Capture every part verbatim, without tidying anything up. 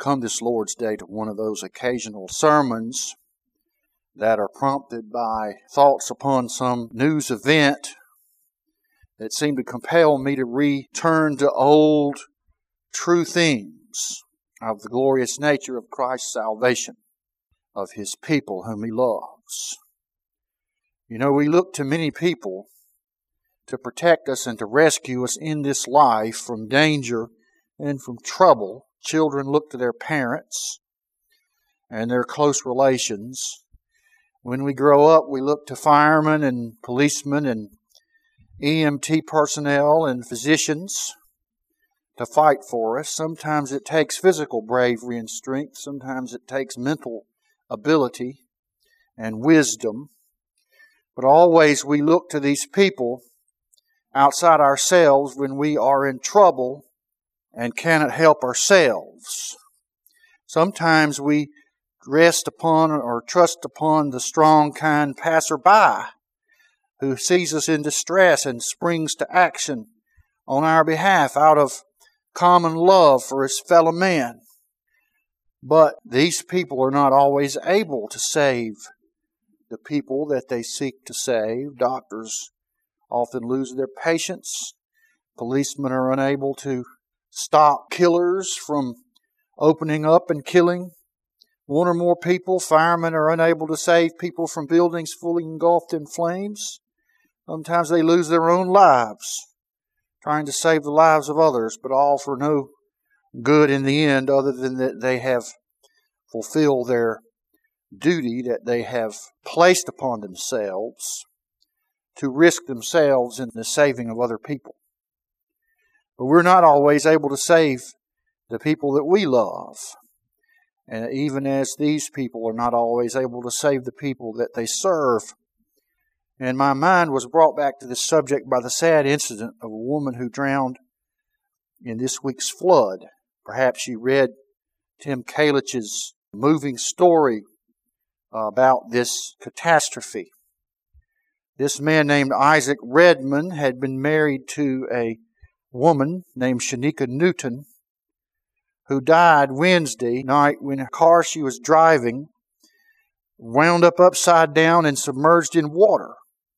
come this Lord's Day to one of those occasional sermons that are prompted by thoughts upon some news event that seem to compel me to return to old true themes of the glorious nature of Christ's salvation, of His people whom He loves. You know, we look to many people to protect us and to rescue us in this life from danger and from trouble. Children look to their parents and their close relations. When we grow up, we look to firemen and policemen and E M T personnel and physicians to fight for us. Sometimes it takes physical bravery and strength. Sometimes it takes mental ability and wisdom. But always we look to these people outside ourselves when we are in trouble and cannot help ourselves. Sometimes we rest upon or trust upon the strong, kind passerby who sees us in distress and springs to action on our behalf out of common love for his fellow man. But these people are not always able to save the people that they seek to save. Doctors often lose their patience. Policemen are unable to stop killers from opening up and killing one or more people. Firemen are unable to save people from buildings fully engulfed in flames. Sometimes they lose their own lives trying to save the lives of others, but all for no good in the end other than that they have fulfilled their duty that they have placed upon themselves to risk themselves in the saving of other people. But we're not always able to save the people that we love. And even as these people are not always able to save the people that they serve. And my mind was brought back to this subject by the sad incident of a woman who drowned in this week's flood. Perhaps you read Tim Kalich's moving story about this catastrophe. This man named Isaac Redman had been married to a woman named Shanika Newton, who died Wednesday night when a car she was driving wound up upside down and submerged in water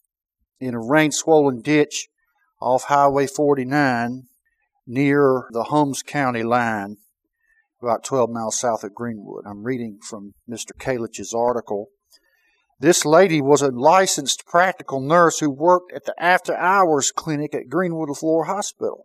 in a rain-swollen ditch off Highway forty-nine near the Holmes County line, about twelve miles south of Greenwood. I'm reading from Mister Kalich's article. This lady was a licensed practical nurse who worked at the after-hours clinic at Greenwood Floor Hospital.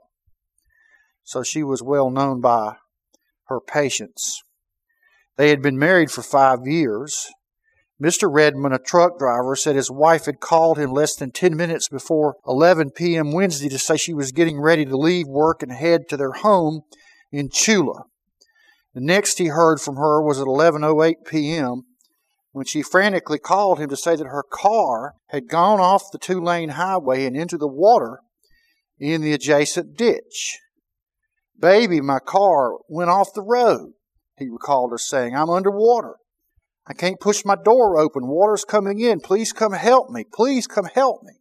So she was well known by her patients. They had been married for five years. Mister Redman, a truck driver, said his wife had called him less than ten minutes before eleven p.m. Wednesday to say she was getting ready to leave work and head to their home in Chula. The next he heard from her was at eleven oh eight p.m. when she frantically called him to say that her car had gone off the two-lane highway and into the water in the adjacent ditch. "Baby, my car went off the road," he recalled her saying. "I'm underwater. I can't push my door open. Water's coming in. Please come help me. Please come help me."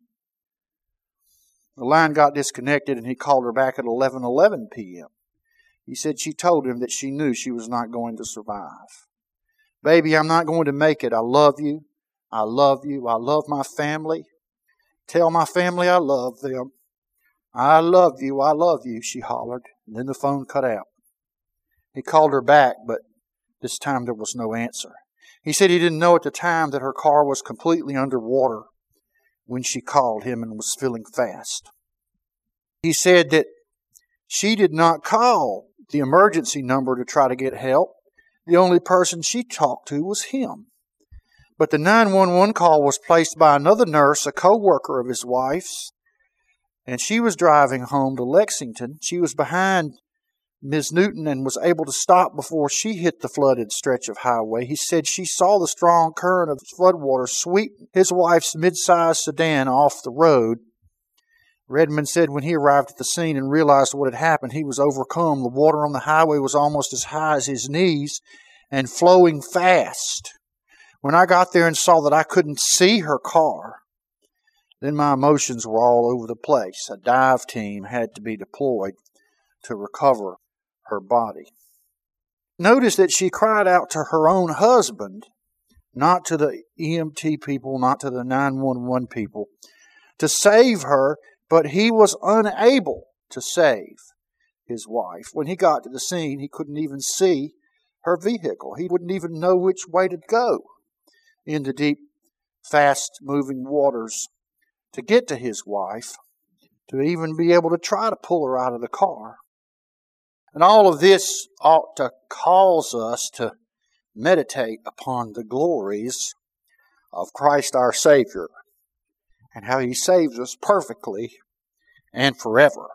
The line got disconnected and he called her back at eleven eleven p.m. He said she told him that she knew she was not going to survive. "Baby, I'm not going to make it. I love you. I love you. I love my family. Tell my family I love them. I love you. I love you," she hollered. And then the phone cut out. He called her back, but this time there was no answer. He said he didn't know at the time that her car was completely underwater when she called him and was filling fast. He said that she did not call the emergency number to try to get help. The only person she talked to was him. But the nine one one call was placed by another nurse, a co-worker of his wife's, and she was driving home to Lexington. She was behind Miz Newton and was able to stop before she hit the flooded stretch of highway. He said she saw the strong current of floodwater sweep his wife's mid-sized sedan off the road. Redman said when he arrived at the scene and realized what had happened, he was overcome. The water on the highway was almost as high as his knees and flowing fast. When I got there and saw that I couldn't see her car, then my emotions were all over the place. A dive team had to be deployed to recover her body. Notice that she cried out to her own husband, not to the E M T people, not to the nine one one people, to save her, but he was unable to save his wife. When he got to the scene, he couldn't even see her vehicle. He wouldn't even know which way to go in the deep, fast-moving waters to get to his wife, to even be able to try to pull her out of the car. And all of this ought to cause us to meditate upon the glories of Christ our Savior and how He saves us perfectly and forever.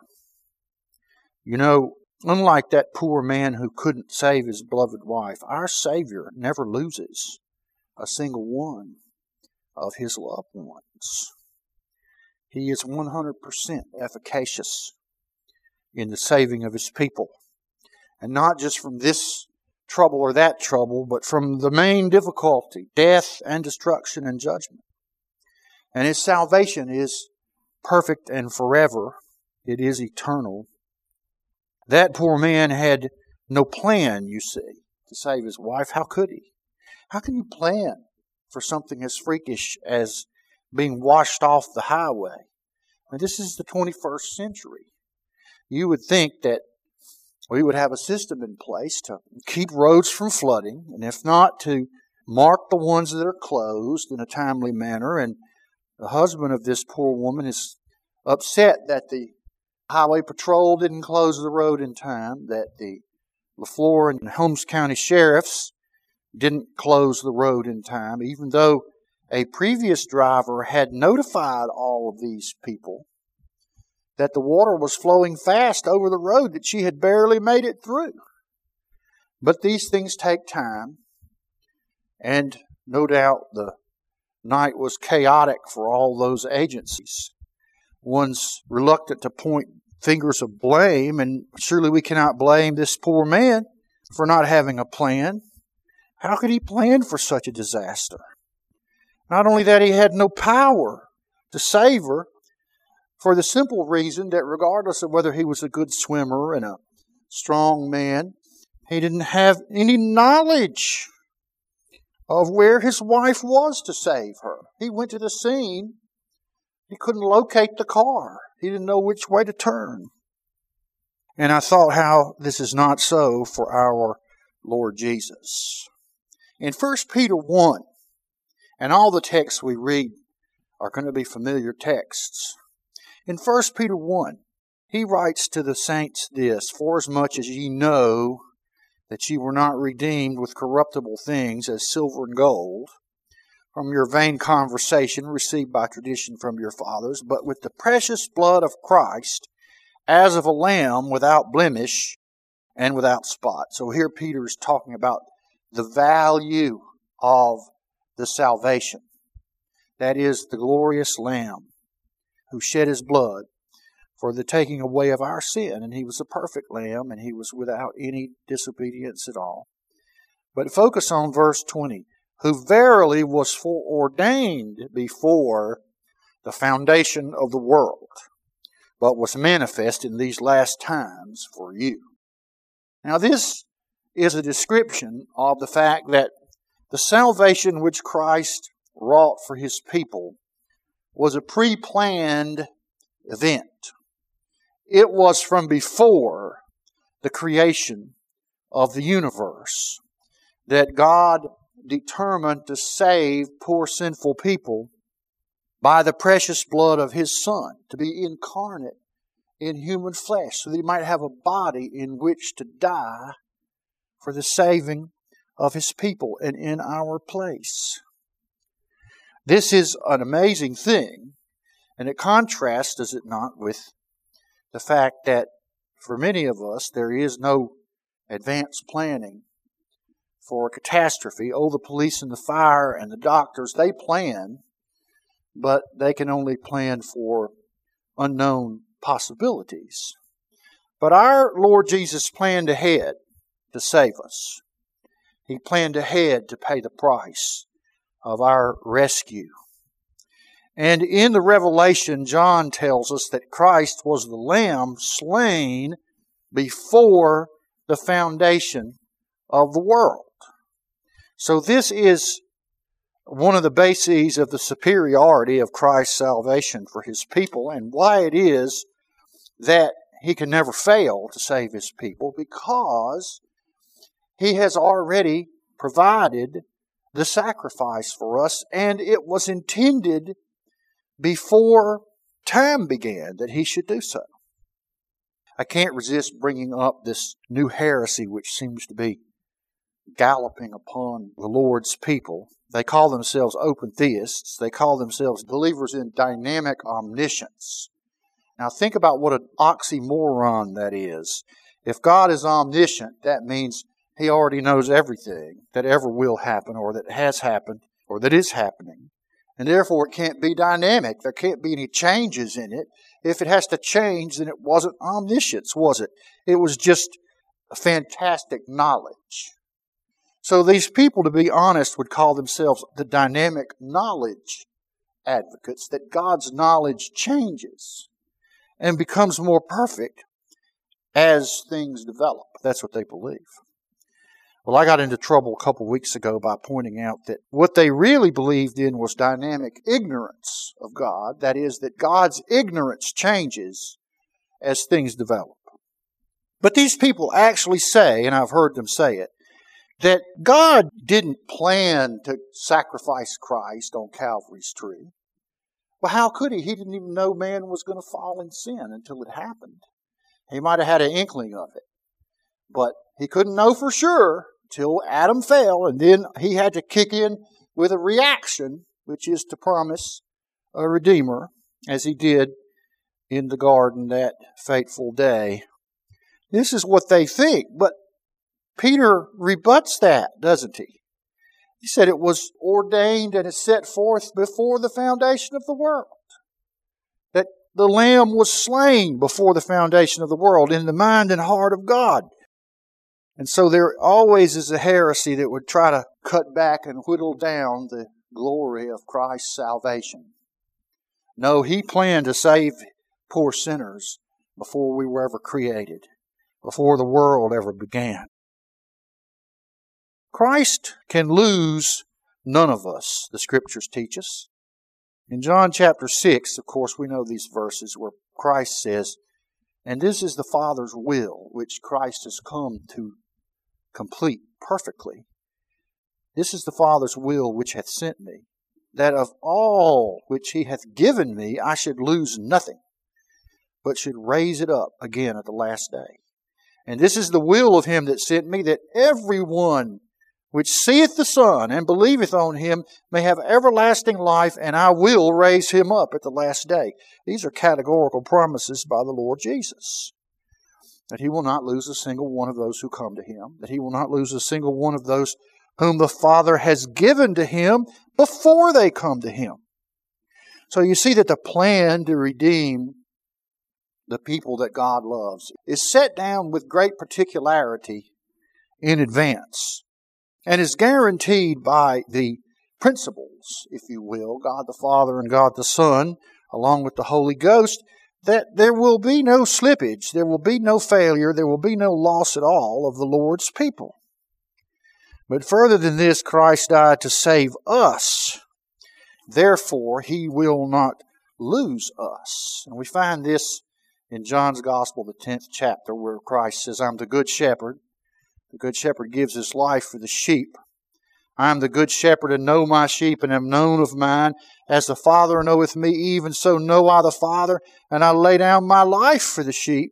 You know, unlike that poor man who couldn't save his beloved wife, our Savior never loses a single one of His loved ones. He is one hundred percent efficacious in the saving of His people. And not just from this trouble or that trouble, but from the main difficulty, death and destruction and judgment. And His salvation is perfect and forever. It is eternal. That poor man had no plan, you see, to save his wife. How could he? How can you plan for something as freakish as being washed off the highway? I mean, this is the twenty-first century. You would think that we would have a system in place to keep roads from flooding, and if not, to mark the ones that are closed in a timely manner. And the husband of this poor woman is upset that the highway patrol didn't close the road in time, that the LaFleur and Holmes County sheriffs didn't close the road in time, even though a previous driver had notified all of these people that the water was flowing fast over the road, that she had barely made it through. But these things take time, and no doubt the night was chaotic for all those agencies. One's reluctant to point fingers of blame, and surely we cannot blame this poor man for not having a plan. How could he plan for such a disaster? Not only that, he had no power to save her, for the simple reason that regardless of whether he was a good swimmer and a strong man, he didn't have any knowledge of where his wife was to save her. He went to the scene. He couldn't locate the car. He didn't know which way to turn. And I thought how this is not so for our Lord Jesus. In First Peter one, and all the texts we read are going to be familiar texts. In First Peter one, he writes to the saints this, "Forasmuch as ye know that ye were not redeemed with corruptible things as silver and gold, from your vain conversation received by tradition from your fathers, but with the precious blood of Christ, as of a lamb without blemish and without spot." So here Peter is talking about the value of the salvation. That is the glorious Lamb who shed His blood for the taking away of our sin. And He was a perfect Lamb, and He was without any disobedience at all. But focus on verse twenty. "Who verily was foreordained before the foundation of the world, but was manifest in these last times for you." Now this is a description of the fact that the salvation which Christ wrought for His people was a pre-planned event. It was from before the creation of the universe that God determined to save poor sinful people by the precious blood of His Son, to be incarnate in human flesh, so that He might have a body in which to die for the saving of His people and in our place. This is an amazing thing, and it contrasts, does it not, with the fact that for many of us there is no advanced planning for a catastrophe. Oh, the police and the fire and the doctors, they plan, but they can only plan for unknown possibilities. But our Lord Jesus planned ahead to save us. He planned ahead to pay the price of our rescue. And in the Revelation, John tells us that Christ was the Lamb slain before the foundation of the world. So this is one of the bases of the superiority of Christ's salvation for His people, and why it is that He can never fail to save His people, because He has already provided the sacrifice for us, and it was intended before time began that He should do so. I can't resist bringing up this new heresy which seems to be galloping upon the Lord's people. They call themselves open theists. They call themselves believers in dynamic omniscience. Now think about what an oxymoron that is. If God is omniscient, that means He already knows everything that ever will happen, or that has happened, or that is happening. And therefore it can't be dynamic. There can't be any changes in it. If it has to change, then it wasn't omniscience, was it? It was just fantastic knowledge. So these people, to be honest, would call themselves the dynamic knowledge advocates, that God's knowledge changes and becomes more perfect as things develop. That's what they believe. Well, I got into trouble a couple weeks ago by pointing out that what they really believed in was dynamic ignorance of God. That is, that God's ignorance changes as things develop. But these people actually say, and I've heard them say it, that God didn't plan to sacrifice Christ on Calvary's tree. Well, how could He? He didn't even know man was going to fall in sin until it happened. He might have had an inkling of it, but He couldn't know for sure till Adam fell, and then He had to kick in with a reaction, which is to promise a Redeemer, as He did in the garden that fateful day. This is what they think, but Peter rebuts that, doesn't he? He said it was ordained and is set forth before the foundation of the world. That the Lamb was slain before the foundation of the world in the mind and heart of God. And so there always is a heresy that would try to cut back and whittle down the glory of Christ's salvation. No, He planned to save poor sinners before we were ever created, before the world ever began. Christ can lose none of us, the Scriptures teach us. In John chapter six, of course, we know these verses where Christ says, "And this is the Father's will, which Christ has come to complete perfectly. This is the Father's will which hath sent me, that of all which He hath given me I should lose nothing, but should raise it up again at the last day. And this is the will of Him that sent me, that every one which seeth the Son and believeth on Him may have everlasting life, and I will raise him up at the last day." These are categorical promises by the Lord Jesus. That He will not lose a single one of those who come to Him. That He will not lose a single one of those whom the Father has given to Him before they come to Him. So you see that the plan to redeem the people that God loves is set down with great particularity in advance, and is guaranteed by the principles, if you will, God the Father and God the Son, along with the Holy Ghost, that there will be no slippage, there will be no failure, there will be no loss at all of the Lord's people. But further than this, Christ died to save us. Therefore, He will not lose us. And we find this in John's Gospel, the tenth chapter, where Christ says, "I'm the good shepherd. The good shepherd gives his life for the sheep. I am the good shepherd, and know my sheep, and am known of mine. As the Father knoweth me, even so know I the Father, and I lay down my life for the sheep.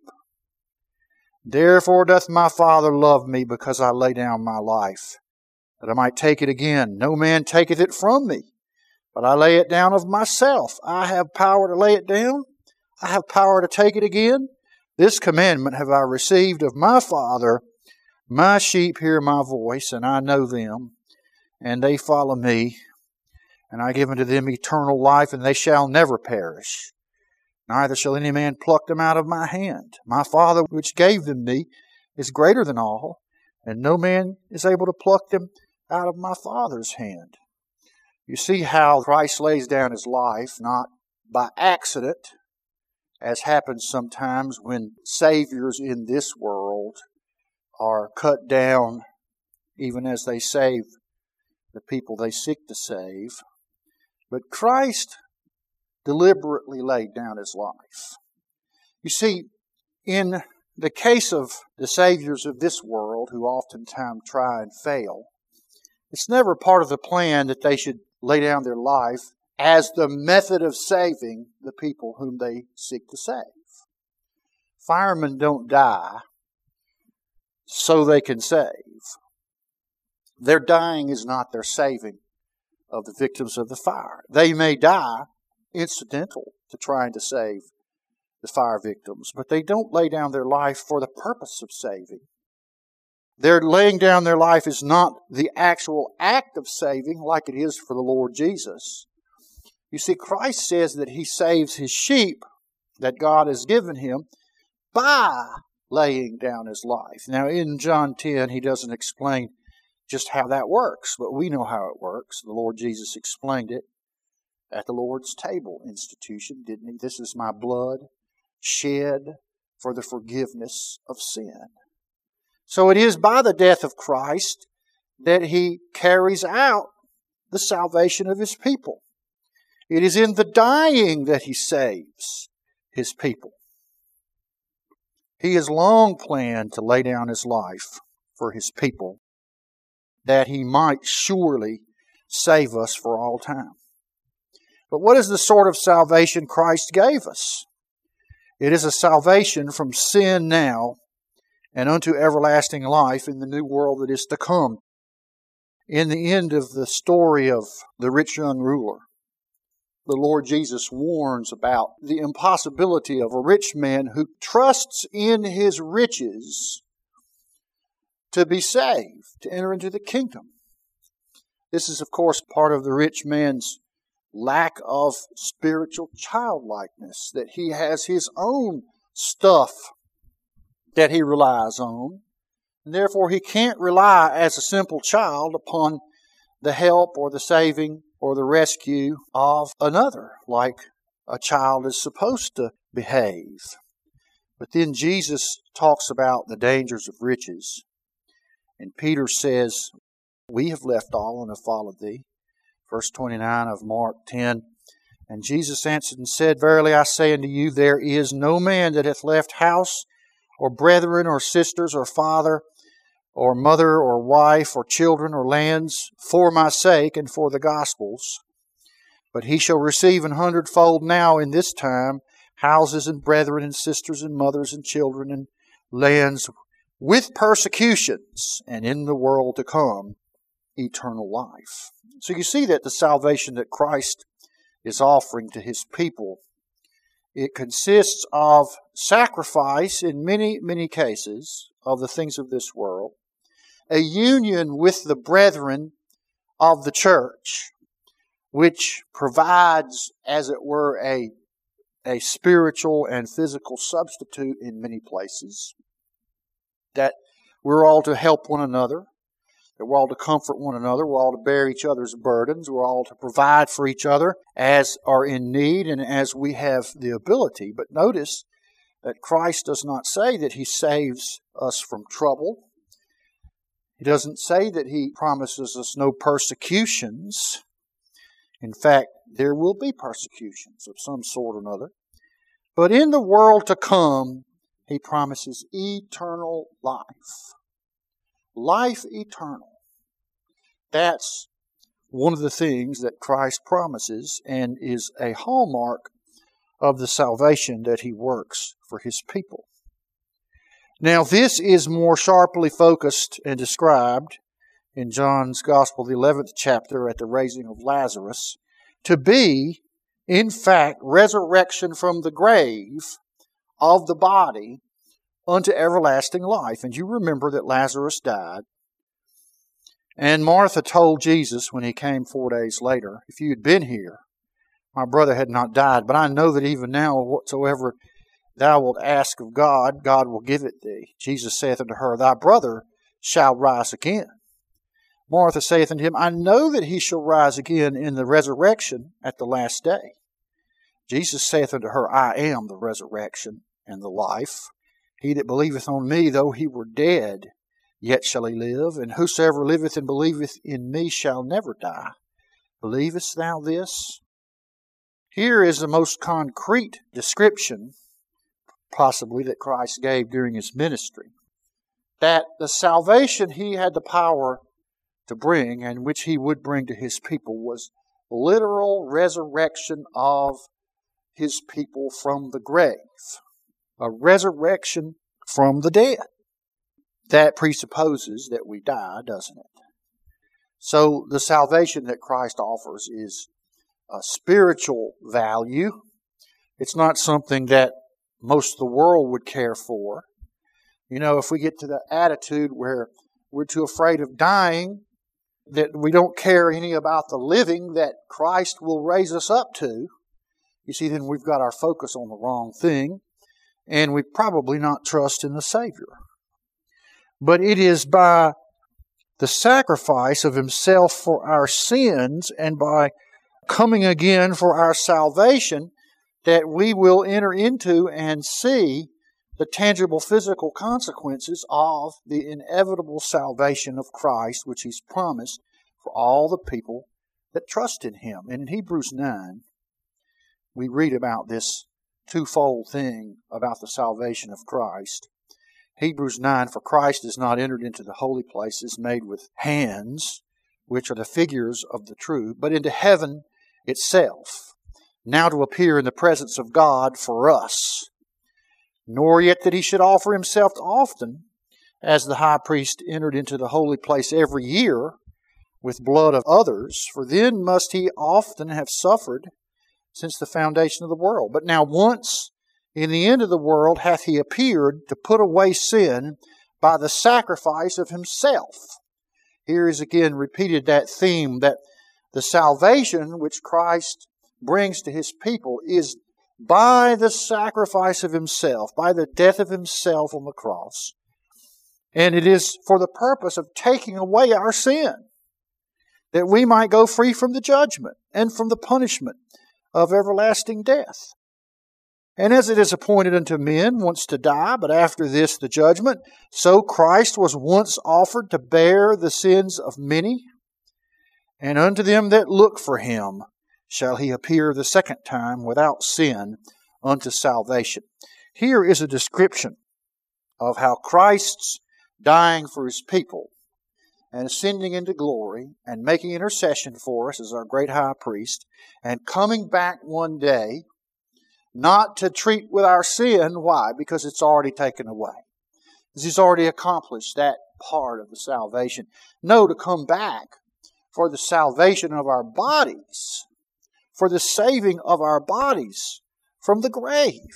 Therefore doth my Father love me, because I lay down my life, that I might take it again. No man taketh it from me, but I lay it down of myself. I have power to lay it down. I have power to take it again. This commandment have I received of my Father. My sheep hear my voice, and I know them, and they follow me. And I give unto them eternal life, and they shall never perish. Neither shall any man pluck them out of my hand. My Father which gave them me is greater than all, and no man is able to pluck them out of my Father's hand." You see how Christ lays down His life, not by accident, as happens sometimes when saviors in this world are cut down even as they save the people they seek to save. But Christ deliberately laid down His life. You see, in the case of the saviors of this world, who oftentimes try and fail, it's never part of the plan that they should lay down their life as the method of saving the people whom they seek to save. Firemen don't die so they can save. Their dying is not their saving of the victims of the fire. They may die incidental to trying to save the fire victims, but they don't lay down their life for the purpose of saving. Their laying down their life is not the actual act of saving like it is for the Lord Jesus. You see, Christ says that He saves His sheep that God has given Him by laying down His life. Now, in John ten, He doesn't explain just how that works, but we know how it works. The Lord Jesus explained it at the Lord's table institution, didn't He? This is my blood shed for the forgiveness of sin. So it is by the death of Christ that He carries out the salvation of His people. It is in the dying that He saves His people. He has long planned to lay down His life for His people, that He might surely save us for all time. But what is the sort of salvation Christ gave us? It is a salvation from sin now and unto everlasting life in the new world that is to come. In the end of the story of the rich young ruler, the Lord Jesus warns about the impossibility of a rich man who trusts in his riches to be saved, to enter into the kingdom. This is, of course, part of the rich man's lack of spiritual childlikeness, that he has his own stuff that he relies on, and therefore he can't rely as a simple child upon the help or the saving or the rescue of another, like a child is supposed to behave. But then Jesus talks about the dangers of riches. And Peter says, we have left all and have followed Thee. Verse twenty-nine of Mark ten. And Jesus answered and said, verily I say unto you, there is no man that hath left house, or brethren, or sisters, or father, or mother, or wife, or children, or lands, for my sake and for the gospel's, but he shall receive an hundredfold now in this time houses and brethren and sisters and mothers and children and lands, with persecutions, and in the world to come, eternal life. So you see that the salvation that Christ is offering to His people, it consists of sacrifice in many, many cases of the things of this world, a union with the brethren of the church, which provides, as it were, a, a spiritual and physical substitute in many places, that we're all to help one another, that we're all to comfort one another, we're all to bear each other's burdens, we're all to provide for each other as are in need and as we have the ability. But notice that Christ does not say that He saves us from trouble. He doesn't say that He promises us no persecutions. In fact, there will be persecutions of some sort or another. But in the world to come, He promises eternal life. Life eternal. That's one of the things that Christ promises and is a hallmark of the salvation that He works for His people. Now, this is more sharply focused and described in John's Gospel, the eleventh chapter, at the raising of Lazarus, to be, in fact, resurrection from the grave of the body unto everlasting life. And you remember that Lazarus died. And Martha told Jesus when He came four days later, if you had been here, my brother had not died. But I know that even now, whatsoever thou wilt ask of God, God will give it thee. Jesus saith unto her, thy brother shall rise again. Martha saith unto Him, I know that he shall rise again in the resurrection at the last day. Jesus saith unto her, I am the resurrection and the life. He that believeth on me, though he were dead, yet shall he live, and whosoever liveth and believeth in me shall never die. Believest thou this? Here is the most concrete description, possibly, that Christ gave during His ministry. That the salvation He had the power to bring, and which He would bring to His people, was literal resurrection of His people from the grave. A resurrection from the dead. That presupposes that we die, doesn't it? So the salvation that Christ offers is a spiritual value. It's not something that most of the world would care for. You know, if we get to the attitude where we're too afraid of dying, that we don't care any about the living that Christ will raise us up to, you see, then we've got our focus on the wrong thing, and we probably not trust in the Savior. But it is by the sacrifice of Himself for our sins and by coming again for our salvation that we will enter into and see the tangible physical consequences of the inevitable salvation of Christ, which He's promised for all the people that trust in Him. And in Hebrews nine, we read about this twofold thing about the salvation of Christ. Hebrews nine, for Christ is not entered into the holy places made with hands, which are the figures of the true, but into heaven itself, now to appear in the presence of God for us. Nor yet that He should offer Himself often, as the high priest entered into the holy place every year with blood of others, for then must He often have suffered since the foundation of the world. But now once in the end of the world hath He appeared to put away sin by the sacrifice of Himself. Here is again repeated that theme that the salvation which Christ brings to His people is by the sacrifice of Himself, by the death of Himself on the cross. And it is for the purpose of taking away our sin, that we might go free from the judgment and from the punishment of everlasting death. And as it is appointed unto men once to die, but after this the judgment, so Christ was once offered to bear the sins of many, and unto them that look for Him shall He appear the second time without sin unto salvation. Here is a description of how Christ's dying for His people and ascending into glory and making intercession for us as our great high priest and coming back one day not to treat with our sin. Why? Because it's already taken away. Because He's already accomplished that part of the salvation. No, to come back for the salvation of our bodies, for the saving of our bodies from the grave.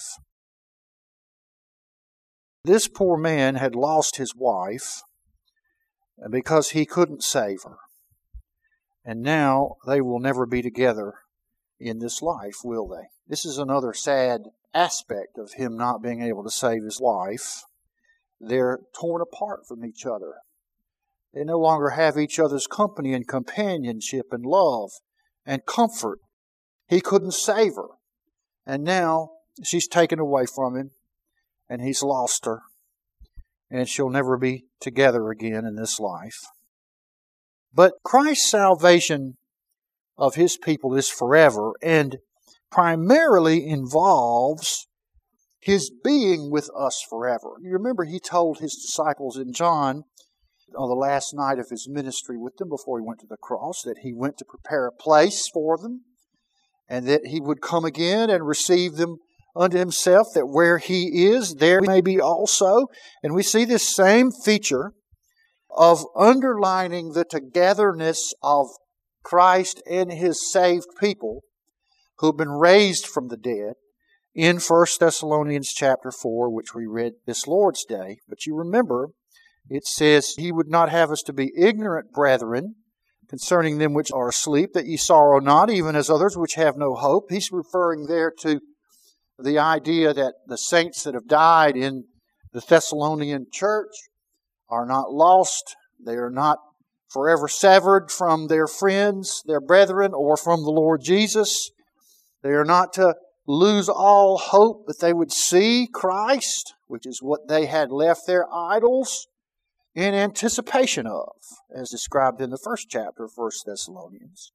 This poor man had lost his wife because he couldn't save her. And now they will never be together in this life, will they? This is another sad aspect of him not being able to save his wife. They're torn apart from each other. They no longer have each other's company and companionship and love and comfort. He couldn't save her. And now she's taken away from him, and he's lost her. And she'll never be together again in this life. But Christ's salvation of His people is forever and primarily involves His being with us forever. You remember He told His disciples in John on the last night of His ministry with them before He went to the cross that He went to prepare a place for them and that He would come again and receive them unto Himself, that where He is, there may be also. And we see this same feature of underlining the togetherness of Christ and His saved people who have been raised from the dead in First Thessalonians chapter four, which we read this Lord's Day. But you remember, it says, He would not have us to be ignorant, brethren, concerning them which are asleep, that ye sorrow not, even as others which have no hope. He's referring there to the idea that the saints that have died in the Thessalonian church are not lost. They are not forever severed from their friends, their brethren, or from the Lord Jesus. They are not to lose all hope that they would see Christ, which is what they had left their idols. in anticipation of, as described in the first chapter of First Thessalonians.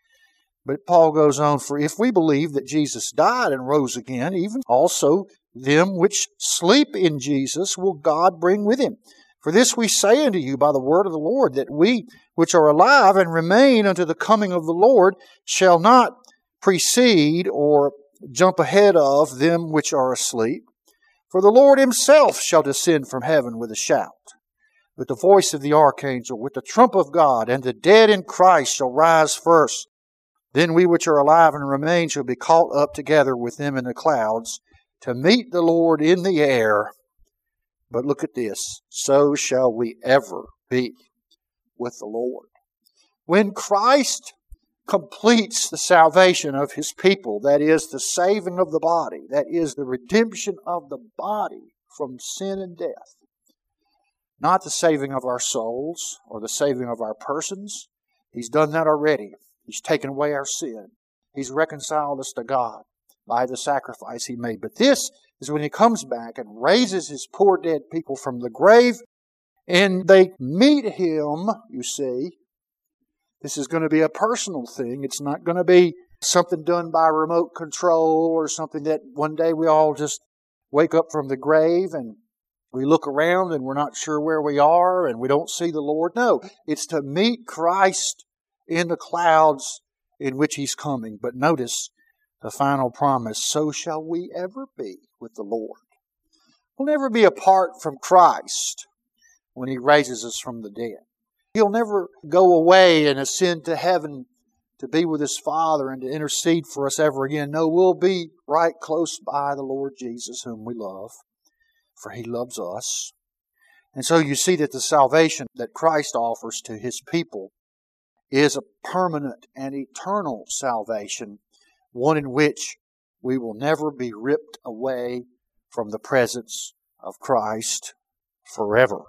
But Paul goes on, for if we believe that Jesus died and rose again, even also them which sleep in Jesus will God bring with him. For this we say unto you by the word of the Lord, that we which are alive and remain unto the coming of the Lord shall not precede or jump ahead of them which are asleep. For the Lord himself shall descend from heaven with a shout, with the voice of the archangel, with the trump of God, and the dead in Christ shall rise first. Then we which are alive and remain shall be caught up together with them in the clouds to meet the Lord in the air. But look at this. So shall we ever be with the Lord. When Christ completes the salvation of His people, that is the saving of the body, that is the redemption of the body from sin and death, not the saving of our souls or the saving of our persons. He's done that already. He's taken away our sin. He's reconciled us to God by the sacrifice He made. But this is when He comes back and raises His poor dead people from the grave, and they meet Him, you see. This is going to be a personal thing. It's not going to be something done by remote control or something that one day we all just wake up from the grave and we look around and we're not sure where we are and we don't see the Lord. No, it's to meet Christ in the clouds in which He's coming. But notice the final promise, so shall we ever be with the Lord. We'll never be apart from Christ when He raises us from the dead. He'll never go away and ascend to heaven to be with His Father and to intercede for us ever again. No, we'll be right close by the Lord Jesus, whom we love, for He loves us. And so you see that the salvation that Christ offers to His people is a permanent and eternal salvation, one in which we will never be ripped away from the presence of Christ forever.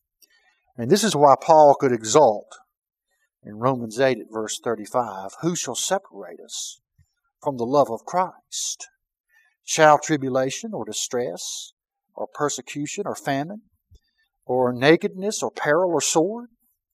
And this is why Paul could exult in Romans eight at verse thirty-five, who shall separate us from the love of Christ? Shall tribulation or distress or persecution or famine or nakedness or peril or sword?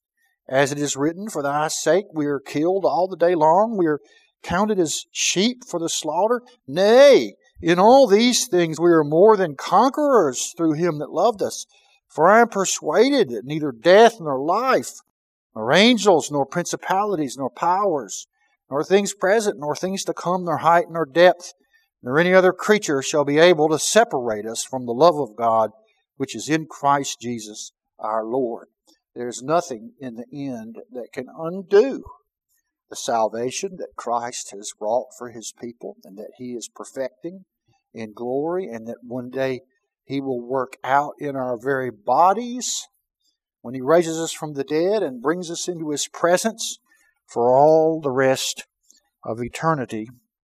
As it is written, for thy sake we are killed all the day long. We are counted as sheep for the slaughter. Nay, in all these things we are more than conquerors through Him that loved us. For I am persuaded that neither death nor life, nor angels, nor principalities, nor powers, nor things present, nor things to come, nor height, nor depth, nor any other creature shall be able to separate us from the love of God, which is in Christ Jesus our Lord. There's nothing in the end that can undo the salvation that Christ has wrought for His people and that He is perfecting in glory, and that one day He will work out in our very bodies when He raises us from the dead and brings us into His presence for all the rest of eternity.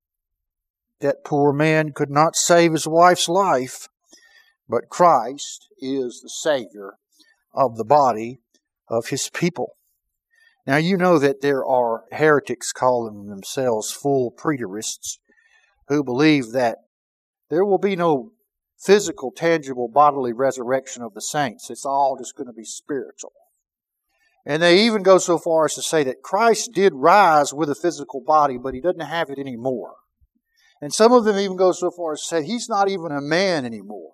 That poor man could not save his wife's life, but Christ is the Savior of the body of His people. Now you know that there are heretics calling themselves full preterists who believe that there will be no physical, tangible, bodily resurrection of the saints. It's all just going to be spiritual. And they even go so far as to say that Christ did rise with a physical body, but He doesn't have it anymore. And some of them even go so far as to say He's not even a man anymore.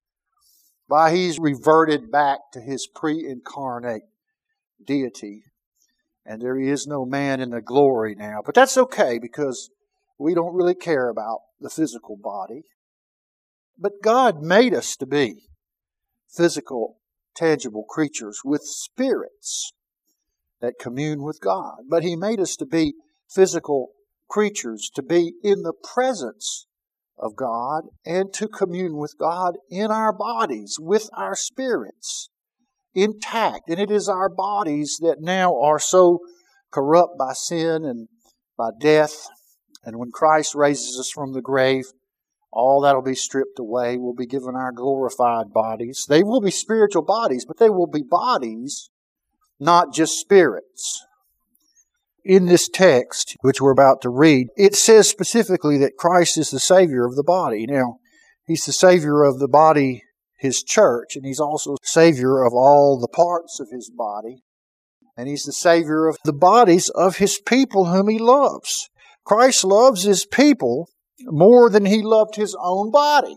By He's reverted back to His pre-incarnate deity. And there is no man in the glory now. But that's okay, because we don't really care about the physical body. But God made us to be physical, tangible creatures with spirits that commune with God. But He made us to be physical creatures, to be in the presence of God and to commune with God in our bodies, with our spirits, intact. And it is our bodies that now are so corrupt by sin and by death. And when Christ raises us from the grave, all that will be stripped away. We'll be given our glorified bodies. They will be spiritual bodies, but they will be bodies, not just spirits. In this text, which we're about to read, it says specifically that Christ is the Savior of the body. Now, He's the Savior of the body His church, and He's also Savior of all the parts of His body. And He's the Savior of the bodies of His people whom He loves. Christ loves His people more than He loved His own body.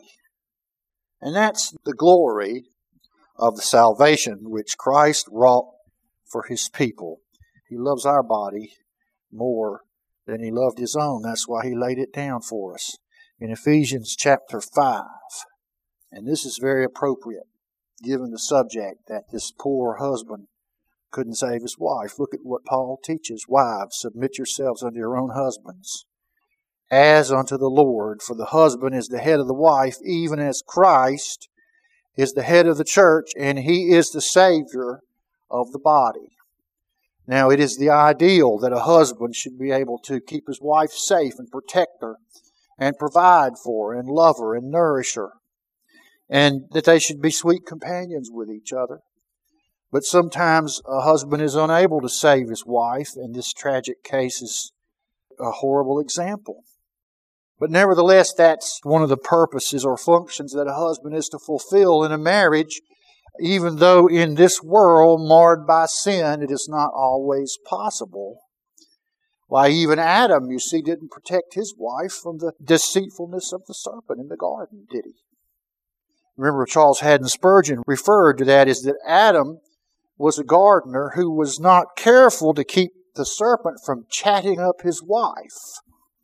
And that's the glory of the salvation which Christ wrought for His people. He loves our body more than He loved His own. That's why He laid it down for us in Ephesians chapter five. And this is very appropriate, given the subject that this poor husband couldn't save his wife. Look at what Paul teaches. Wives, submit yourselves unto your own husbands, as unto the Lord. For the husband is the head of the wife, even as Christ is the head of the church, and He is the Savior of the body. Now, it is the ideal that a husband should be able to keep his wife safe and protect her and provide for her and love her and nourish her, and that they should be sweet companions with each other. But sometimes a husband is unable to save his wife, and this tragic case is a horrible example. But nevertheless, that's one of the purposes or functions that a husband is to fulfill in a marriage, even though in this world marred by sin, it is not always possible. Why, even Adam, you see, didn't protect his wife from the deceitfulness of the serpent in the garden, did he? Remember, Charles Haddon Spurgeon referred to that as that Adam was a gardener who was not careful to keep the serpent from chatting up his wife.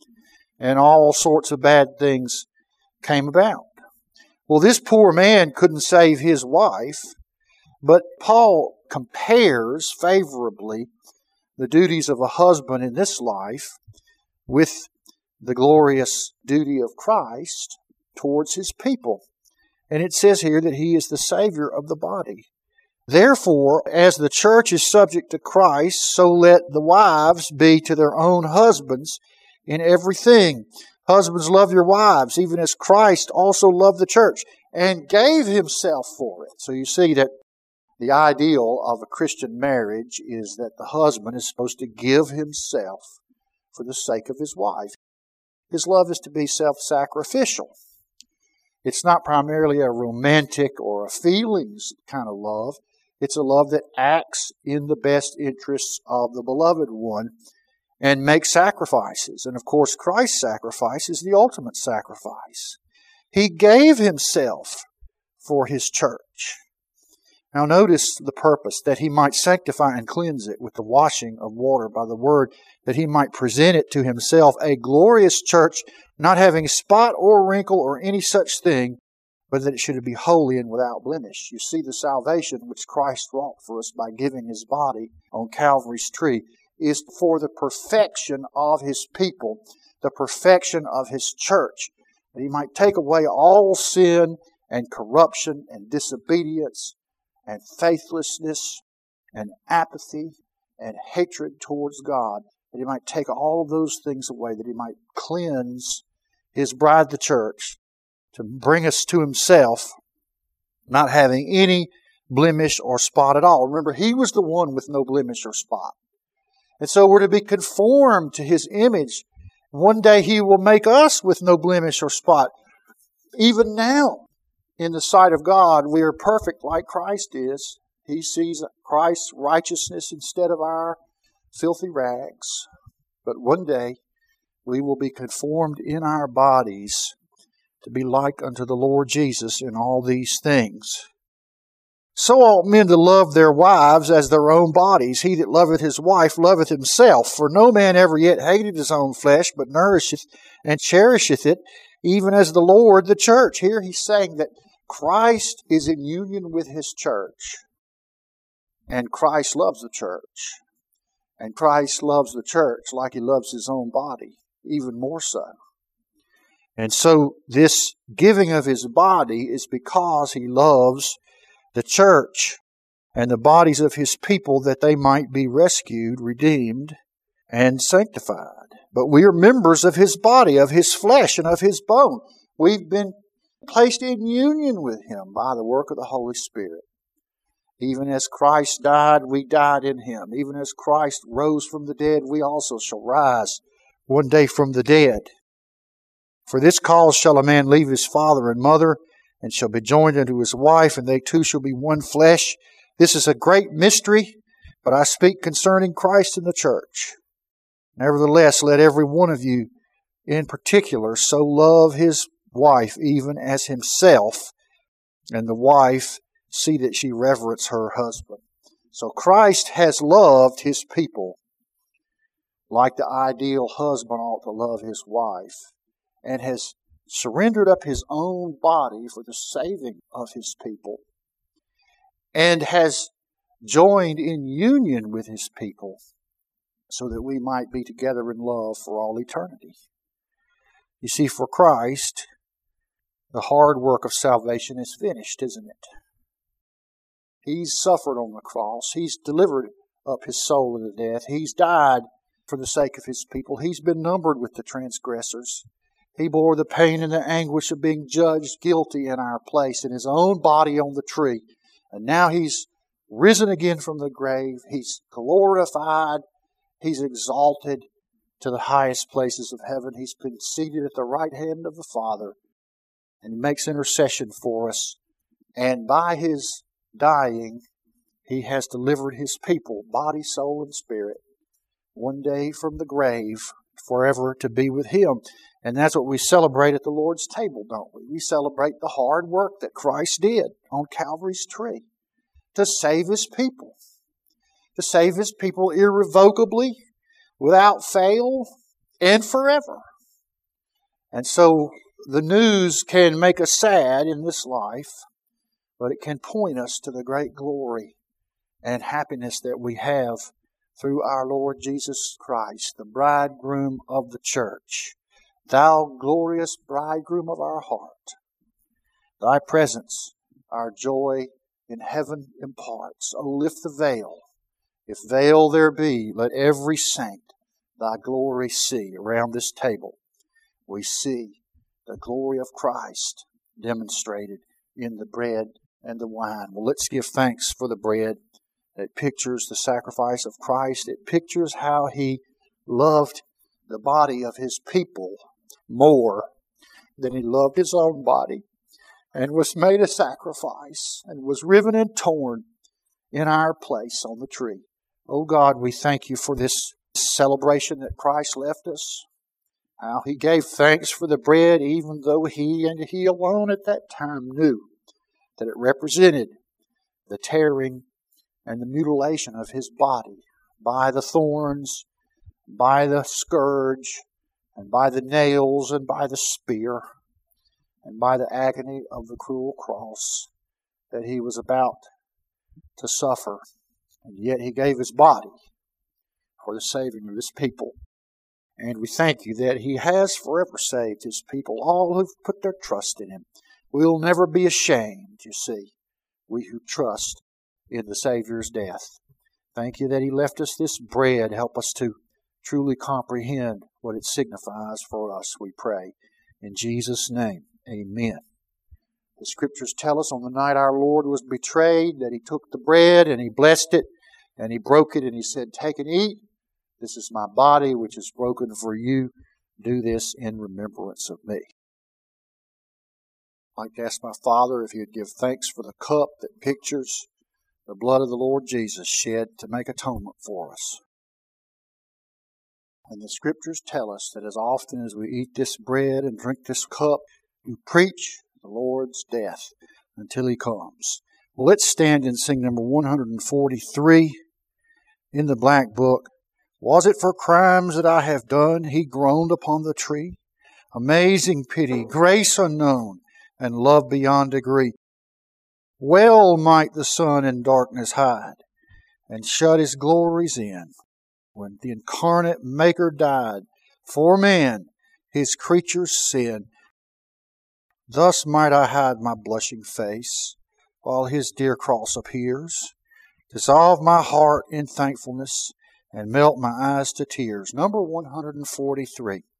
And all sorts of bad things came about. Well, this poor man couldn't save his wife, but Paul compares favorably the duties of a husband in this life with the glorious duty of Christ towards His people. And it says here that He is the Savior of the body. Therefore, as the church is subject to Christ, so let the wives be to their own husbands in everything. Husbands, love your wives, even as Christ also loved the church and gave Himself for it. So you see that the ideal of a Christian marriage is that the husband is supposed to give himself for the sake of his wife. His love is to be self-sacrificial. It's not primarily a romantic or a feelings kind of love. It's a love that acts in the best interests of the beloved one and makes sacrifices. And of course, Christ's sacrifice is the ultimate sacrifice. He gave Himself for His church. Now notice the purpose, that He might sanctify and cleanse it with the washing of water by the Word, that He might present it to Himself a glorious church, not having spot or wrinkle or any such thing, but that it should be holy and without blemish. You see, the salvation which Christ wrought for us by giving His body on Calvary's tree is for the perfection of His people, the perfection of His church, that He might take away all sin and corruption and disobedience and faithlessness and apathy and hatred towards God, that He might take all of those things away, that He might cleanse His bride, the church, to bring us to Himself, not having any blemish or spot at all. Remember, He was the one with no blemish or spot. And so we're to be conformed to His image. One day He will make us with no blemish or spot. Even now, in the sight of God, we are perfect like Christ is. He sees Christ's righteousness instead of our filthy rags. But one day, we will be conformed in our bodies to be like unto the Lord Jesus in all these things. So ought men to love their wives as their own bodies. He that loveth his wife loveth himself. For no man ever yet hated his own flesh, but nourisheth and cherisheth it, even as the Lord the church. Here he's saying that Christ is in union with His church, and Christ loves the church. And Christ loves the church like He loves His own body, even more so. And so this giving of His body is because He loves the church and the bodies of His people, that they might be rescued, redeemed, and sanctified. But we are members of His body, of His flesh, and of His bone. We've been placed in union with Him by the work of the Holy Spirit. Even as Christ died, we died in Him. Even as Christ rose from the dead, we also shall rise one day from the dead. For this cause shall a man leave his father and mother, and shall be joined unto his wife, and they two shall be one flesh. This is a great mystery, but I speak concerning Christ and the church. Nevertheless, let every one of you in particular so love his wife even as himself, and the wife see that she reverence her husband. So Christ has loved his people like the ideal husband ought to love his wife, and has surrendered up his own body for the saving of his people, and has joined in union with his people so that we might be together in love for all eternity. You see, for Christ, the hard work of salvation is finished, isn't it? He's suffered on the cross. He's delivered up his soul into death. He's died for the sake of his people. He's been numbered with the transgressors. He bore the pain and the anguish of being judged guilty in our place in his own body on the tree. And now he's risen again from the grave. He's glorified. He's exalted to the highest places of heaven. He's been seated at the right hand of the Father, and he makes intercession for us. And by his dying, he has delivered his people, body, soul, and spirit, one day from the grave, forever to be with him. And that's what we celebrate at the Lord's table, don't we? We celebrate the hard work that Christ did on Calvary's tree to save his people, to save his people irrevocably, without fail, and forever. And so the news can make us sad in this life, but it can point us to the great glory and happiness that we have through our Lord Jesus Christ, the bridegroom of the church. Thou glorious bridegroom of our heart, thy presence our joy in heaven imparts. O lift the veil, if veil there be, let every saint thy glory see. Around this table we see the glory of Christ demonstrated in the bread and the wine. Well, let's give thanks for the bread. It pictures the sacrifice of Christ. It pictures how he loved the body of his people more than he loved his own body, and was made a sacrifice and was riven and torn in our place on the tree. Oh God, we thank you for this celebration that Christ left us. How he gave thanks for the bread, even though he and he alone at that time knew that it represented the tearing and the mutilation of his body by the thorns, by the scourge, and by the nails, and by the spear, and by the agony of the cruel cross that he was about to suffer. And yet he gave his body for the saving of his people. And we thank you that he has forever saved his people, all who've put their trust in him. We'll never be ashamed, you see, we who trust in the Savior's death. Thank you that he left us this bread. Help us to truly comprehend what it signifies for us, we pray. In Jesus' name, amen. The Scriptures tell us on the night our Lord was betrayed that he took the bread and he blessed it and he broke it and he said, "Take and eat. This is my body which is broken for you. Do this in remembrance of me." I'd like to ask my Father if he would give thanks for the cup that pictures the blood of the Lord Jesus shed to make atonement for us. And the Scriptures tell us that as often as we eat this bread and drink this cup, you preach the Lord's death until he comes. Well, let's stand and sing number one forty-three in the Black Book. Was it for crimes that I have done, he groaned upon the tree? Amazing pity, grace unknown, and love beyond degree. Well might the sun in darkness hide, and shut his glories in, when the incarnate Maker died for man, his creature's sin. Thus might I hide my blushing face, while his dear cross appears, dissolve my heart in thankfulness, and melt my eyes to tears. Number one forty-three.